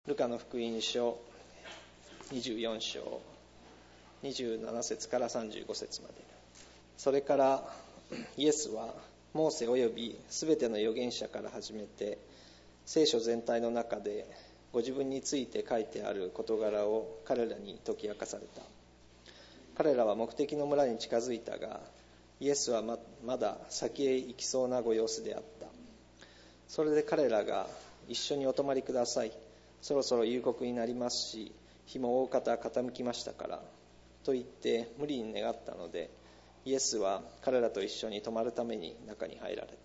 ルカの福音書24章27節から35節まで。それからイエスはモーセおよびすべての預言者から始めて聖書全体の中でご自分について書いてある事柄を彼らに解き明かされた。彼らは目的の村に近づいたが、イエスはまだ先へ行きそうなご様子であった。それで彼らが一緒にお泊まりください、そろそろ夕刻になりますし、日も大方傾きましたからと言って無理に願ったので、イエスは彼らと一緒に泊まるために中に入られた。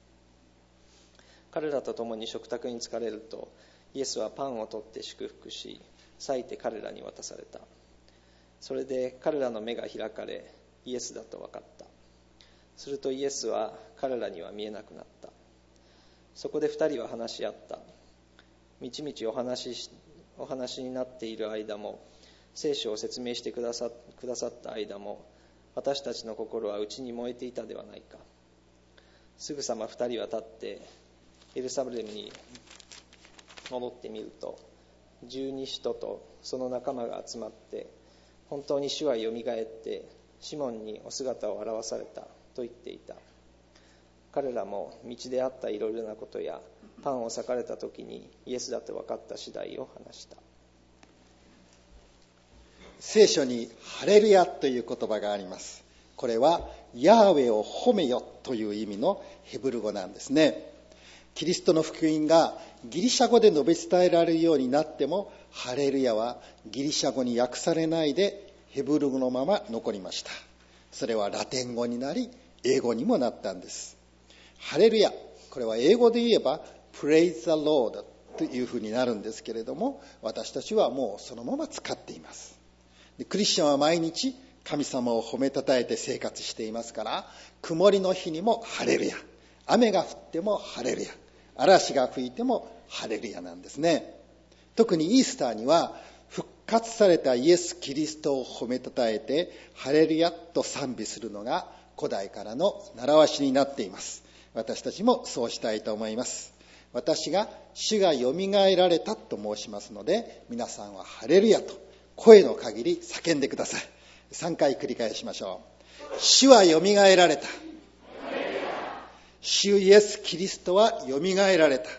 彼らと共に食卓に着かれると、イエスはパンを取って祝福し、裂いて彼らに渡された。それで彼らの目が開かれ、イエスだと分かった。するとイエスは彼らには見えなくなった。そこで二人は話し合った。みちみちお話になっている間も、聖書を説明してくださった間も、私たちの心は内に燃えていたではないか。すぐさま二人は立ってエルサレムに戻ってみると、十二使徒とその仲間が集まって、本当に主はよみがえってシモンにお姿を現されたと言っていた。彼らも道であったいろいろなことやパンを裂かれた時にイエスだと分かった次第を話した。 聖書にハレルヤという言葉があります。これはヤーウェを褒めよという意味のヘブル語なんですね。キリストの福音がギリシャ語で述べ伝えられるようになっても、ハレルヤはギリシャ語に訳されないでヘブル語のまま残りました。それはラテン語になり英語にもなったんです。ハレルヤ、これは英語で言えば Praise the Lord というふうになるんですけれども、私たちはもうそのまま使っています。でクリスチャンは毎日神様を褒めたたえて生活していますから、曇りの日にもハレルヤ、雨が降ってもハレルヤ、嵐が吹いてもハレルヤなんですね。特にイースターには復活されたイエス・キリストを褒めたたえてハレルヤと賛美するのが古代からの習わしになっています。私たちもそうしたいと思います。私が主がよみがえられたと申しますので、皆さんはハレルヤと声の限り叫んでください。3回繰り返しましょう。主はよみがえられた。主イエスキリストはよみがえられた。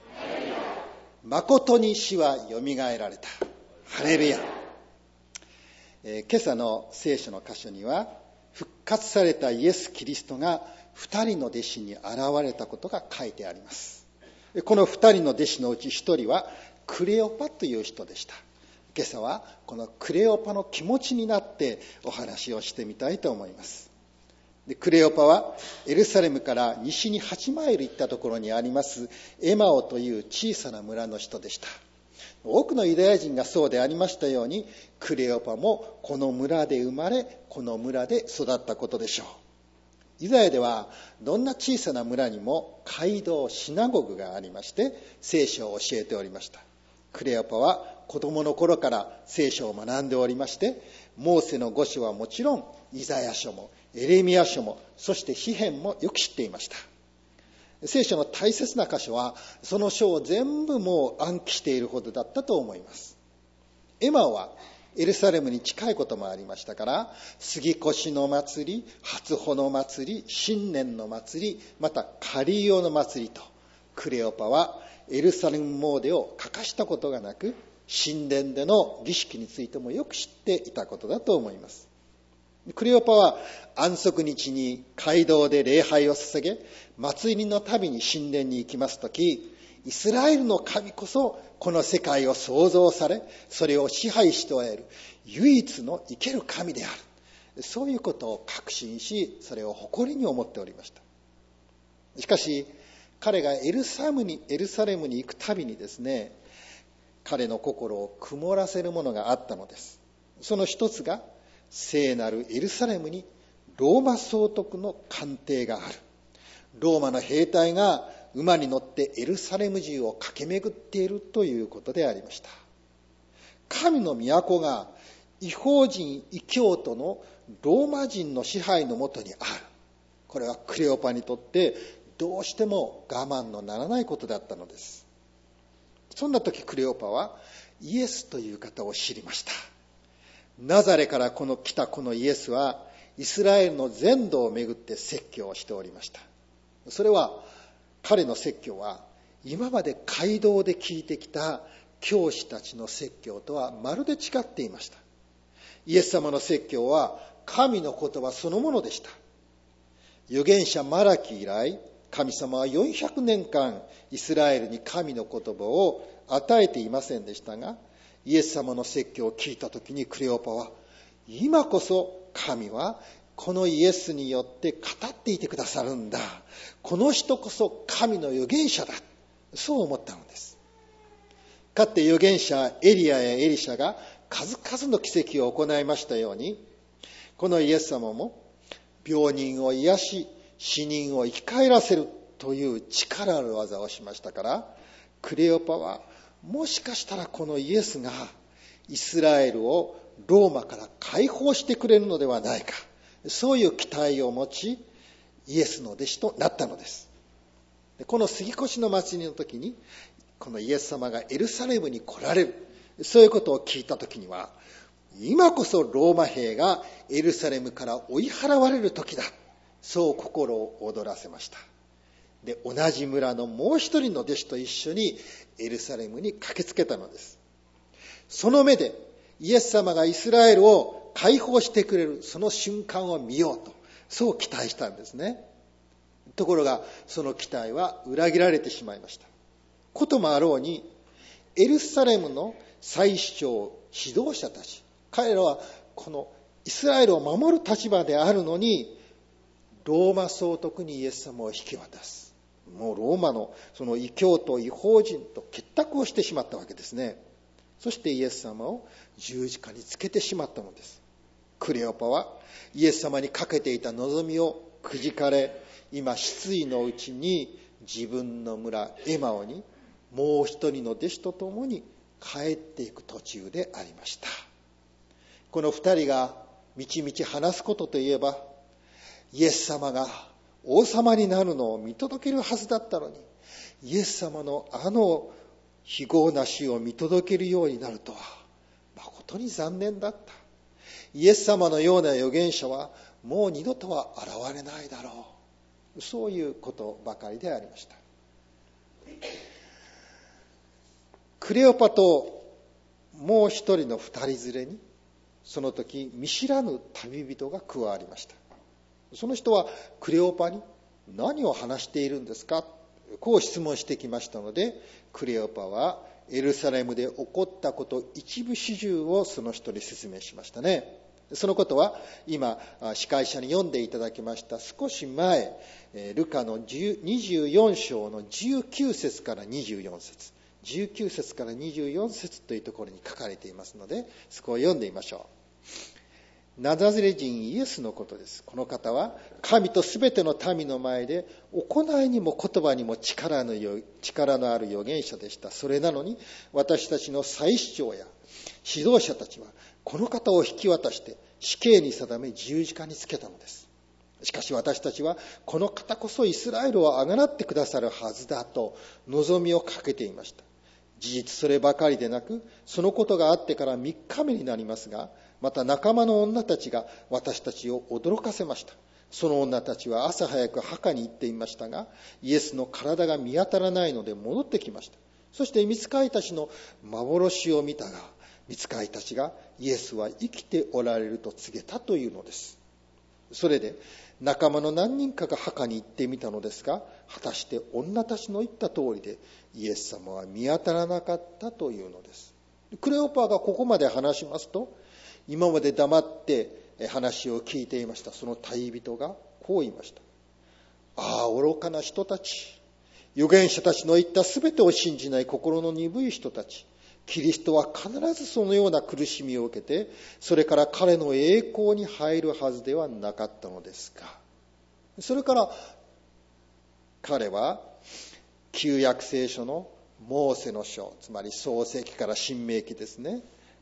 誠に主はよみがえられた。ハレルヤ。今朝の聖書の箇所には、復活されたイエスキリストが2人の弟子に現れたことが書いてあります。この2人の弟子のうち1人はクレオパという人でした。今朝はこのクレオパの気持ちになってお話をしてみたいと思います。でクレオパはエルサレムから西に8マイル行ったところにありますエマオという小さな村の人でした。多くのユダヤ人がそうでありましたように、クレオパもこの村で生まれ、この村で育ったことでしょう。ユダヤではどんな小さな村にも街道、シナゴグがありまして、聖書を教えておりました。クレオパは子供の頃から聖書を学んでおりまして、モーセの5書はもちろんイザヤ書もエレミヤ書も、そして詩編もよく知っていました。聖書の大切な箇所はその書を全部もう暗記しているほどだったと思います。エマオはエルサレムに近いこともありましたから、杉越の祭り、初穂の祭り、新年の祭り、またカリオの祭りと、クレオパはエルサレム詣を欠かしたことがなく、神殿での儀式についてもよく知っていたことだと思います。クレオパは安息日に街道で礼拝を捧げ、祭りのたびに神殿に行きますとき、イスラエルの神こそこの世界を創造され、それを支配しておられる唯一の生ける神である、そういうことを確信し、それを誇りに思っておりました。しかし彼がエルサレムに行くたびにですね、彼の心を曇らせるものがあったのです。その一つが、聖なるエルサレムにローマ総督の官邸がある。ローマの兵隊が馬に乗ってエルサレム中を駆け巡っているということでありました。神の都が異邦人異教徒のローマ人の支配のもとにある。これはクレオパにとってどうしても我慢のならないことだったのです。 そんな時クレオパはイエスという方を知りました。ナザレから来たこのイエスはイスラエルの全土を巡って説教をしておりました。それは彼の説教は今まで街道で聞いてきた教師たちの説教とはまるで違っていました。イエス様の説教は神の言葉そのものでした。預言者マラキ以来、神様は400年間イスラエルに神の言葉を与えていませんでしたが、イエス様の説教を聞いたときにクレオパは、今こそ神はこのイエスによって語っていてくださるんだ。この人こそ神の預言者だ。そう思ったのです。かつて預言者エリアやエリシャが数々の奇跡を行いましたように、このイエス様も病人を癒し、死人を生き返らせるという力ある技をしましたから、クレオパはもしかしたらこのイエスがイスラエルをローマから解放してくれるのではないか、そういう期待を持ちイエスの弟子となったのです。この杉越の祭りの時にこのイエス様がエルサレムに来られる、そういうことを聞いた時には、今こそローマ兵がエルサレムから追い払われる時だ、そう心を躍らせました。で、同じ村のもう一人の弟子と一緒にエルサレムに駆けつけたのです。その目でイエス様がイスラエルを解放してくれるその瞬間を見ようと、そう期待したんですね。ところがその期待は裏切られてしまいました。こともあろうに、エルサレムの祭司長、指導者たち、彼らはこのイスラエルを守る立場であるのに、ローマ総督にイエス様を引き渡す。もうローマのその異教徒、異邦人と結託をしてしまったわけですね。そしてイエス様を十字架につけてしまったのです。クレオパはイエス様にかけていた望みをくじかれ、今失意のうちに自分の村エマオにもう一人の弟子と共に帰っていく途中でありました。この二人がみちみち話すことといえば、イエス様が王様になるのを見届けるはずだったのに、イエス様のあの非業な死を見届けるようになるとは誠に残念だった。イエス様のような預言者はもう二度とは現れないだろう。そういうことばかりでありました。クレオパともう一人の二人連れに、その時見知らぬ旅人が加わりました。その人はクレオパに何を話しているんですか、こう質問してきましたので、クレオパはエルサレムで起こったこと一部始終をその人に説明しましたね。そのことは今司会者に読んでいただきました少し前、ルカの24章の19節から24節、19節から24節というところに書かれていますので、そこを読んでみましょう。ナザレ人イエスのことです。この方は神とすべての民の前で行いにも言葉にも力のある預言者でした。それなのに私たちの祭司長や指導者たちはこの方を引き渡して死刑に定め十字架につけたのです。しかし私たちはこの方こそイスラエルをあがなってくださるはずだと望みをかけていました。事実そればかりでなく、そのことがあってから3日目になりますが、また仲間の女たちが私たちを驚かせました。その女たちは朝早く墓に行っていましたが、イエスの体が見当たらないので戻ってきました。そして御使いたちの幻を見たが、御使いたちがイエスは生きておられると告げたというのです。それで仲間の何人かが墓に行ってみたのですが、果たして女たちの言った通りでイエス様は見当たらなかったというのです。クレオパがここまで話しますと、今まで黙って話を聞いていましたその旅人がこう言いました。ああ、愚かな人たち、預言者たちの言ったすべてを信じない心の鈍い人たち、キリストは必ずそのような苦しみを受けて、それから彼の栄光に入るはずではなかったのですか。それから彼は旧約聖書のモーセの書、つまり創世記から申命記ですね、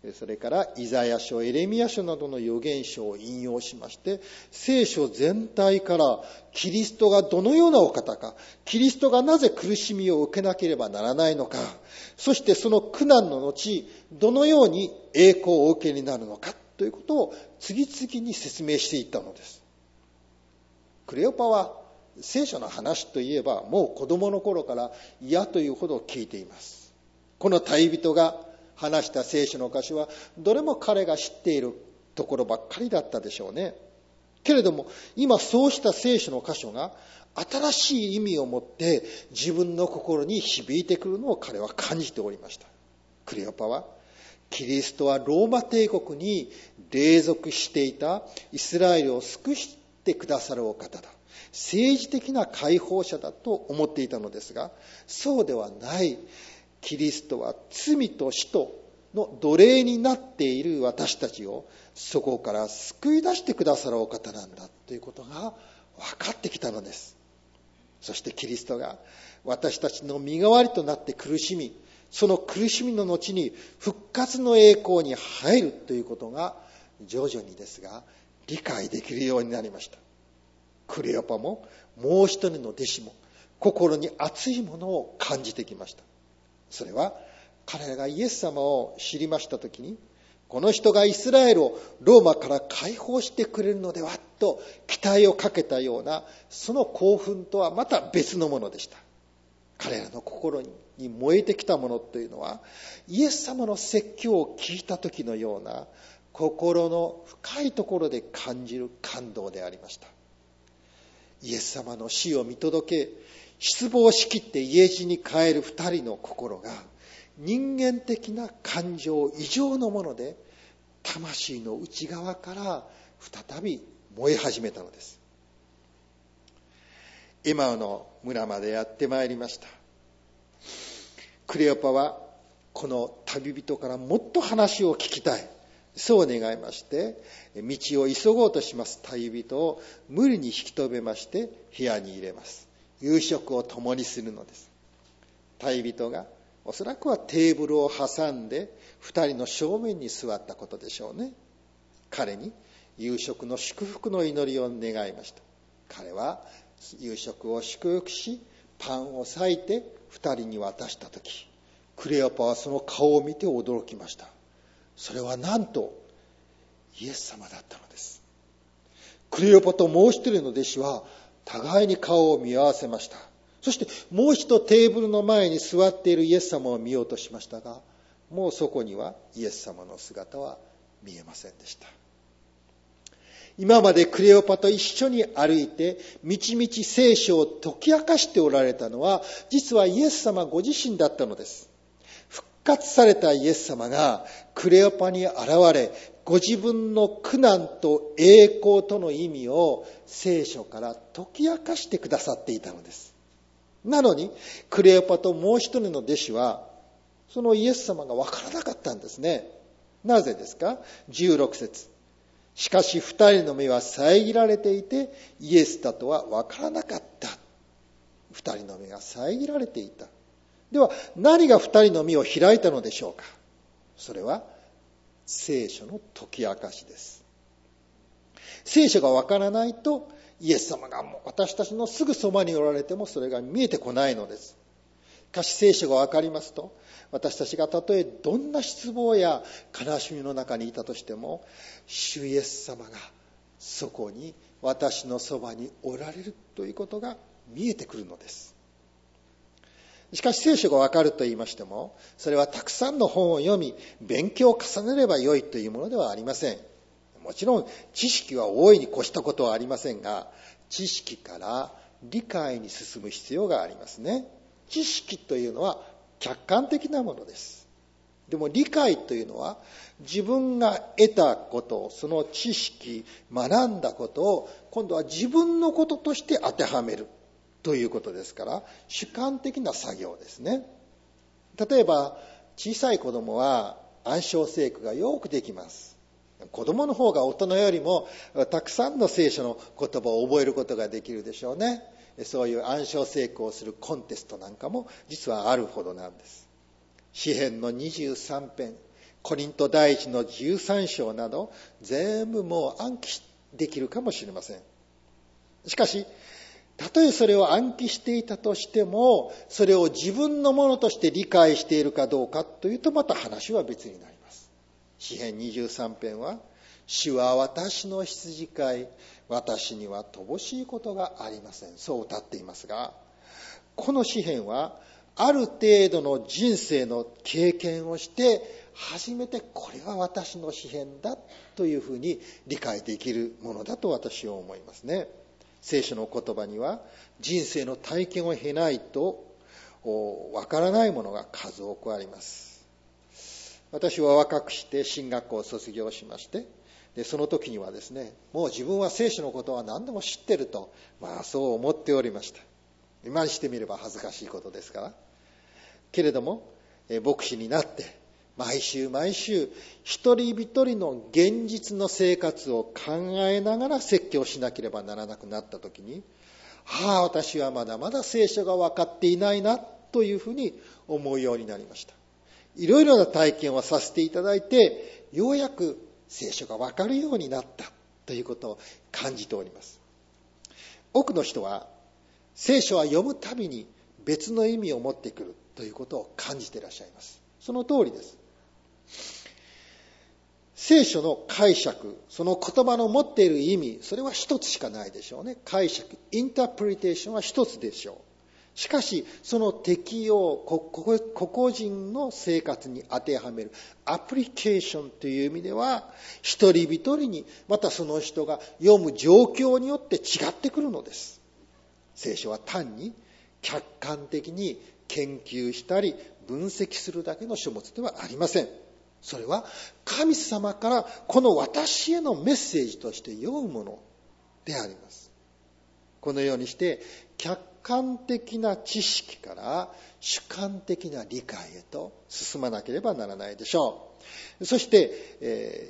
それからイザヤ書、エレミヤ書などの預言書を引用しまして、聖書全体からキリストがどのようなお方か、キリストがなぜ苦しみを受けなければならないのか、そしてその苦難の後、どのように栄光をお受けになるのかということを次々に説明していったのです。クレオパは聖書の話といえばもう子供の頃から嫌というほど聞いています。この旅人が話した聖書の箇所はどれも彼が知っているところばっかりだったでしょうね。けれども今そうした聖書の箇所が新しい意味を持って自分の心に響いてくるのを彼は感じておりました。クレオパはキリストはローマ帝国に隷属していたイスラエルを救ってくださるお方だ、政治的な解放者だと思っていたのですが、そうではない。キリストは罪と死との奴隷になっている私たちをそこから救い出してくださるお方なんだということが分かってきたのです。そしてキリストが私たちの身代わりとなって苦しみ、その苦しみの後に復活の栄光に入るということが徐々にですが理解できるようになりました。クレオパももう一人の弟子も心に熱いものを感じてきました。それは彼らがイエス様を知りましたときに、この人がイスラエルをローマから解放してくれるのではと期待をかけたようなその興奮とはまた別のものでした。彼らの心に燃えてきたものというのはイエス様の説教を聞いた時のような心の深いところで感じる感動でありました。イエス様の死を見届け失望しきって家路に帰る二人の心が人間的な感情以上のもので魂の内側から再び燃え始めたのです。エマウの村までやってまいりました。クレオパはこの旅人からもっと話を聞きたい、そう願いまして道を急ごうとします旅人を無理に引き止めまして部屋に入れます。夕食を共にするのです。旅人がおそらくはテーブルを挟んで二人の正面に座ったことでしょうね。彼に夕食の祝福の祈りを願いました。彼は夕食を祝福しパンを裂いて二人に渡したとき、クレオパはその顔を見て驚きました。それはなんとイエス様だったのです。クレオパともう一人の弟子は互いに顔を見合わせました。そしてもう一度テーブルの前に座っているイエス様を見ようとしましたが、もうそこにはイエス様の姿は見えませんでした。今までクレオパと一緒に歩いてみちみち聖書を解き明かしておられたのは実はイエス様ご自身だったのです。復活されたイエス様がクレオパに現れ、ご自分の苦難と栄光との意味を聖書から解き明かしてくださっていたのです。なのにクレオパともう一人の弟子はそのイエス様が分からなかったんですね。なぜですか。16節。しかし二人の目は遮られていてイエスだとは分からなかった。二人の目が遮られていた。では何が二人の目を開いたのでしょうか。それは聖書の解き明かしです。聖書が分からないとイエス様が私たちのすぐそばにおられてもそれが見えてこないのです。しかし聖書が分かりますと、私たちがたとえどんな失望や悲しみの中にいたとしても、主イエス様がそこに私のそばにおられるということが見えてくるのです。しかし聖書が分かると言いましても、それはたくさんの本を読み勉強を重ねればよいというものではありません。もちろん知識は大いに越したことはありませんが、知識から理解に進む必要がありますね。知識というのは客観的なものです。でも理解というのは自分が得たこと、その知識、学んだことを今度は自分のこととして当てはめるということですから、主観的な作業ですね。例えば小さい子供は暗唱聖句がよくできます。子供の方が大人よりもたくさんの聖書の言葉を覚えることができるでしょうね。そういう暗唱聖句をするコンテストなんかも実はあるほどなんです。詩編の23編、 コリント第一の13章など全部もう暗記できるかもしれません。しかし、たとえそれを暗記していたとしても、それを自分のものとして理解しているかどうかというと、また話は別になります。詩編23編は、主は私の羊飼い、私には乏しいことがありません。そう歌っていますが、この詩編は、ある程度の人生の経験をして、初めてこれが私の詩編だというふうに理解できるものだと私は思いますね。聖書の言葉には人生の体験を経ないとわからないものが数多くあります。私は若くして進学校を卒業しまして、でその時にはですね、もう自分は聖書のことは何でも知ってると、そう思っておりました。今にしてみれば恥ずかしいことですから。けれども牧師になって毎週毎週一人一人の現実の生活を考えながら説教しなければならなくなった時に、私はまだまだ聖書が分かっていないなというふうに思うようになりました。いろいろな体験をさせていただいて、ようやく聖書が分かるようになったということを感じております。多くの人は聖書は読むたびに別の意味を持ってくるということを感じていらっしゃいます。その通りです。聖書の解釈、その言葉の持っている意味、それは一つしかないでしょうね。解釈、インタープリテーションは一つでしょう。しかし、その適用、個々人の生活に当てはめるアプリケーションという意味では、一人一人に、またその人が読む状況によって違ってくるのです。聖書は単に客観的に研究したり分析するだけの書物ではありません。それは神様からこの私へのメッセージとして読むものであります。このようにして客観的な知識から主観的な理解へと進まなければならないでしょう。そして、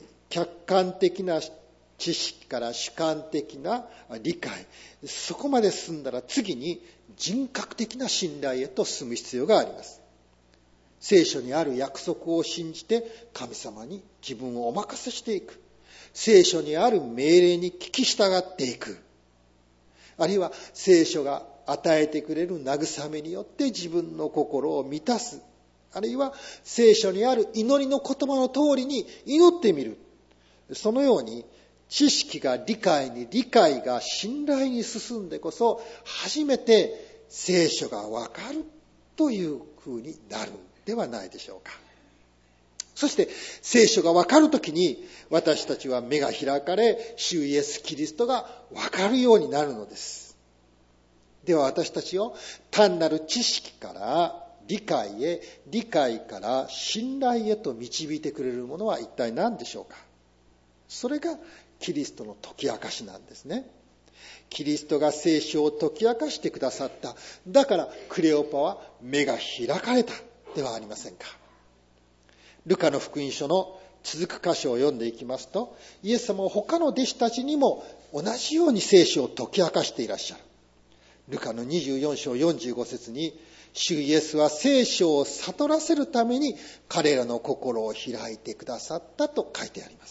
客観的な知識から主観的な理解、そこまで進んだら次に人格的な信頼へと進む必要があります。聖書にある約束を信じて神様に自分をお任せしていく。聖書にある命令に聞き従っていく。あるいは聖書が与えてくれる慰めによって自分の心を満たす。あるいは聖書にある祈りの言葉の通りに祈ってみる。そのように知識が理解が信頼に進んでこそ初めて聖書がわかるというふうになるではないでしょうか。そして聖書がわかるときに私たちは目が開かれ、主イエスキリストがわかるようになるのです。では私たちを単なる知識から理解へ、理解から信頼へと導いてくれるものは一体何でしょうか。それがキリストの解き明かしなんですね。キリストが聖書を解き明かしてくださった。だからクレオパは目が開かれたではありませんか。ルカの福音書の続く箇所を読んでいきますと、イエス様は他の弟子たちにも同じように聖書を解き明かしていらっしゃる。ルカの24章45節に、主イエスは聖書を悟らせるために彼らの心を開いてくださったと書いてあります。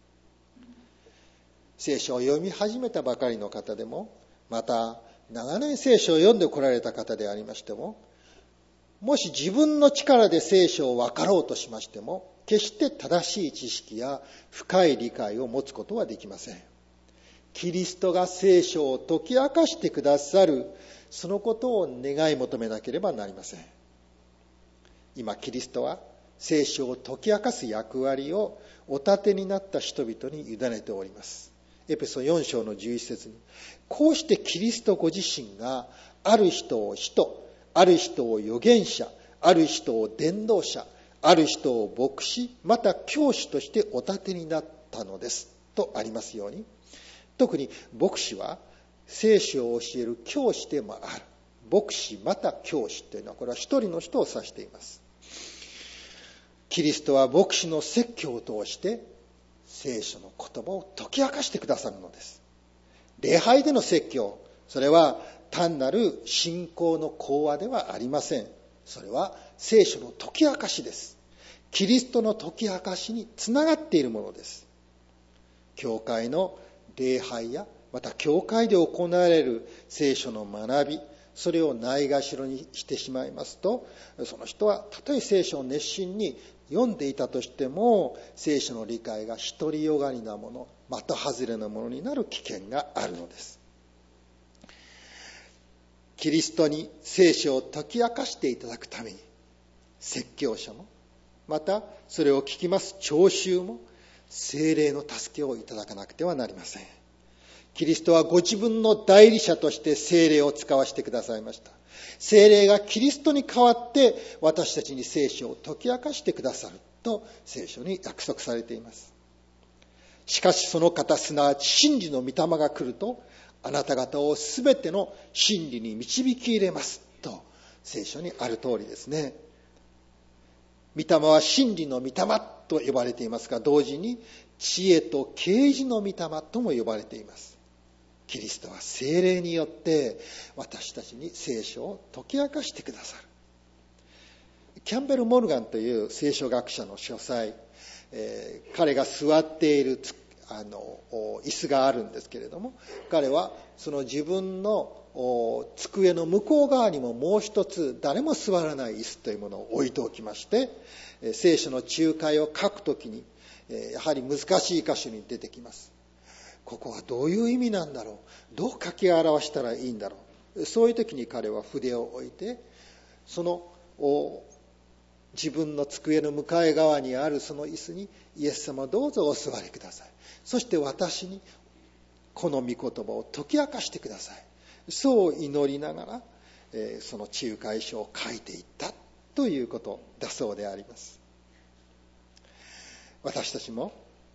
聖書を読み始めたばかりの方でも、また長年聖書を読んでこられた方でありましても、もし自分の力で聖書を分かろうとしましても、決して正しい知識や深い理解を持つことはできません。キリストが聖書を解き明かしてくださる、そのことを願い求めなければなりません。今キリストは聖書を解き明かす役割をお立てになった人々に委ねております。エペソ4章の11節に、こうしてキリストご自身がある人を使徒、ある人を預言者、ある人を伝道者、ある人を牧師、また教師としてお立てになったのですとありますように、特に牧師は聖書を教える教師でもある。牧師また教師というのは、これは一人の人を指しています。キリストは牧師の説教を通して聖書の言葉を解き明かしてくださるのです。礼拝での説教、それは単なる信仰の講話ではありません。それは聖書の解き明かしです。 キリストの解き明かしにつながっているものです。教会の礼拝やまた教会で行われる聖書の学び、それをないがしろにしてしまいますと、その人はたとえ聖書を熱心に読んでいたとしても、聖書の理解が独りよがりなもの、的外れなものになる危険があるのです。キリストに聖書を解き明かしていただくために、説教者もまたそれを聞きます聴衆も聖霊の助けをいただかなくてはなりません。キリストはご自分の代理者として聖霊を使わせてくださいました。聖霊がキリストに代わって私たちに聖書を解き明かしてくださると聖書に約束されています。しかしその方、すなわち真理の御霊が来ると、あなた方をすべての真理に導き入れますと聖書にある通りですね。御霊は真理の御霊と呼ばれていますが、同時に知恵と啓示の御霊とも呼ばれています。キリストは聖霊によって私たちに聖書を解き明かしてくださる。キャンベル・モルガンという聖書学者の書斎、彼が座っている椅子があるんですけれども、彼はその自分の机の向こう側にももう一つ誰も座らない椅子というものを置いておきまして、聖書の仲介を書くときにやはり難しい箇所に出てきます。ここはどういう意味なんだろう、どう書き表したらいいんだろう。そういう時に彼は筆を置いて、その自分の机の向かい側にあるその椅子に、イエス様どうぞお座りください、そして私にこの御言葉を解き明かしてください、そう祈りながら、その仲介書を書いていったということだそうであります。私たちも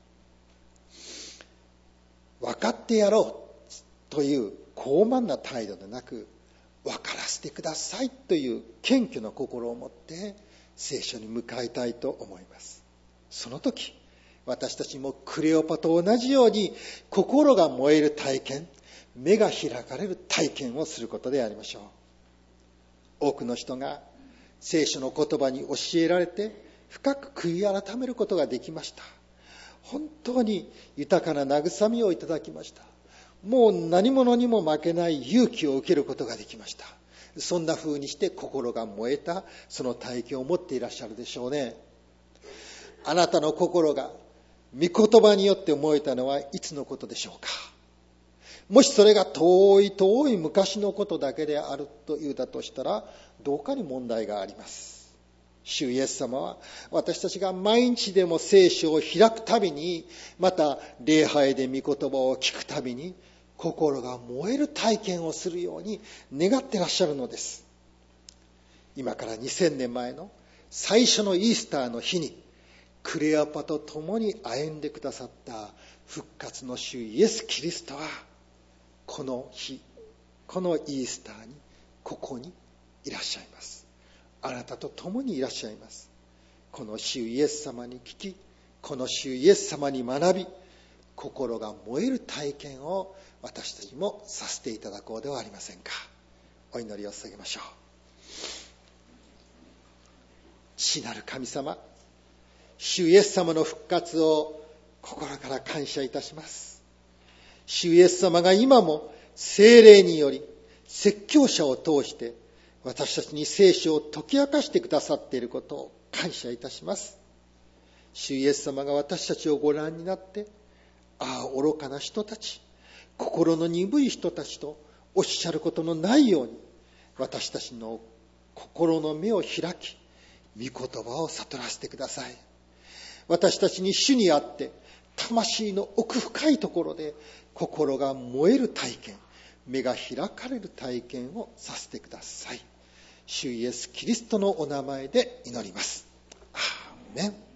分かってやろうという高慢な態度でなく、分からせてくださいという謙虚な心を持って聖書に向かいたいと思います。その時、私たちもクレオパと同じように心が燃える体験、目が開かれる体験をすることでありましょう。多くの人が聖書の言葉に教えられて深く悔い改めることができました。本当に豊かな慰めをいただきました。もう何者にも負けない勇気を受けることができました。そんな風にして心が燃えたその体験を持っていらっしゃるでしょうね。あなたの心が御言葉によって燃えたのはいつのことでしょうか。もしそれが遠い昔のことだけであるというだとしたら、どうかに問題があります。主イエス様は私たちが毎日でも聖書を開くたびに、また礼拝で御言葉を聞くたびに心が燃える体験をするように願ってらっしゃるのです。今から2000年前の最初のイースターの日に、クレオパと共に歩んでくださった復活の主イエス・キリストは、この日、このイースターにここにいらっしゃいます。あなたと共にいらっしゃいます。この主イエス様に聞き、この主イエス様に学び、心が燃える体験を私たちもさせていただこうではありませんか。お祈りを捧げましょう。父なる神様、主イエス様の復活を心から感謝いたします。主イエス様が今も聖霊により説教者を通して私たちに聖書を解き明かしてくださっていることを感謝いたします。主イエス様が私たちをご覧になって、ああ愚かな人たち、心の鈍い人たちとおっしゃることのないように、私たちの心の目を開き、御言葉を悟らせてください。私たちに主にあって、魂の奥深いところで心が燃える体験、目が開かれる体験をさせてください。主イエス・キリストのお名前で祈ります。アーメン。